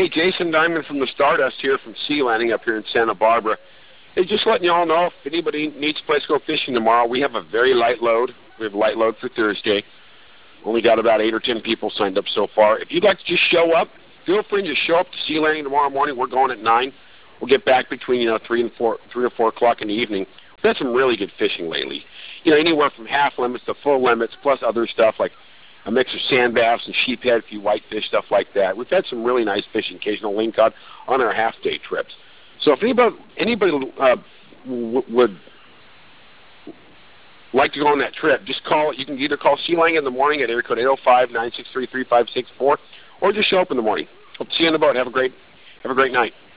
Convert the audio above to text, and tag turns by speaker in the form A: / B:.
A: Hey, Jason Diamond from the Stardust here from Sea Landing up here in Santa Barbara. Hey, just letting you all know, if anybody needs a place to go fishing tomorrow, we have a very light load. We have a light load for Thursday. Only got about 8 or 10 people signed up so far. If you'd like to just show up, feel free to just show up to Sea Landing tomorrow morning. We're going at 9. We'll get back between 3 or 4 o'clock in the evening. We've had some really good fishing lately. Anywhere from half limits to full limits, plus other stuff like a mix of sand bass and sheephead, a few whitefish, stuff like that. We've had some really nice fishing, occasional lingcod on our half-day trips. So if anybody would like to go on that trip, just call. You can either call Sea Landing in the morning at area code 805-963-3564, or just show up in the morning. Hope to see you on the boat. Have a great night.